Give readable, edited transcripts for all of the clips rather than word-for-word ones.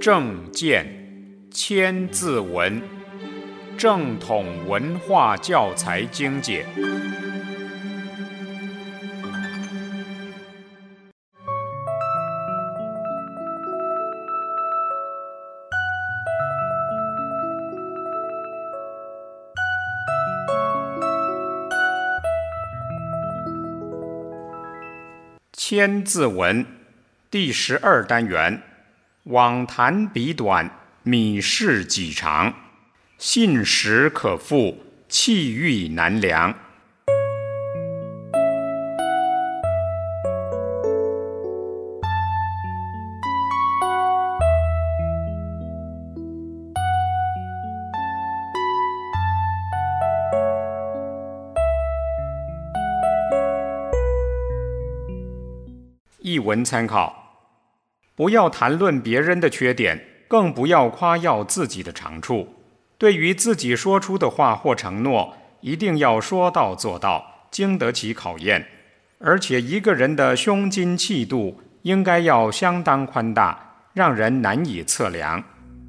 正见千字文，正统文化教材经解。千字文第12单元，网谈彼短，米事己长，信实可复，气欲难量。译文参考：不要谈论别人的缺点，更不要夸耀自己的长处。对于自己说出的话或承诺，一定要说到做到，经得起考验。而且一个人的胸襟气度应该要相当宽大，让人难以测量。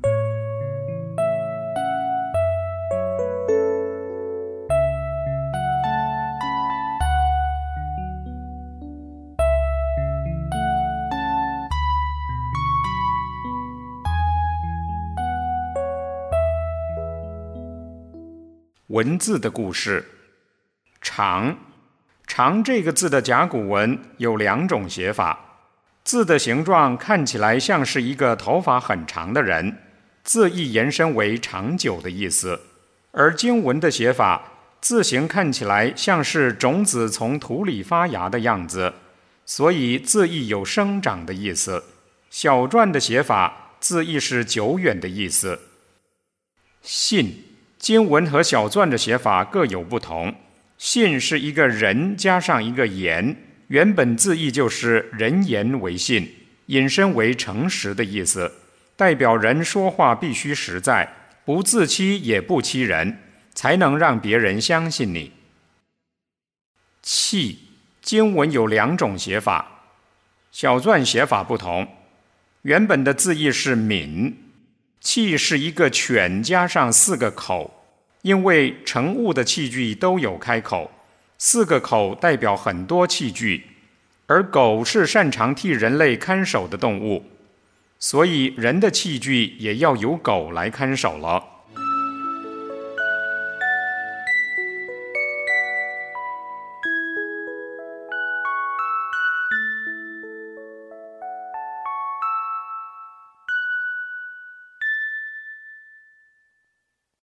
文字的故事。长这个字的甲骨文有2种写法，字的形状看起来像是一个头发很长的人，字义延伸为长久的意思；而经文的写法，字形看起来像是种子从土里发芽的样子，所以字义有生长的意思。小篆的写法，字义是久远的意思。信经文和小篆的写法各有不同。信是一个人加上一个言，原本字义就是人言为信，引申为诚实的意思，代表人说话必须实在，不自欺也不欺人，才能让别人相信你。气经文有2种写法，小篆写法不同。原本的字义是敏，气是一个犬加上4个口，因为盛物的器具都有开口，4个口代表很多器具，而狗是擅长替人类看守的动物，所以人的器具也要由狗来看守了。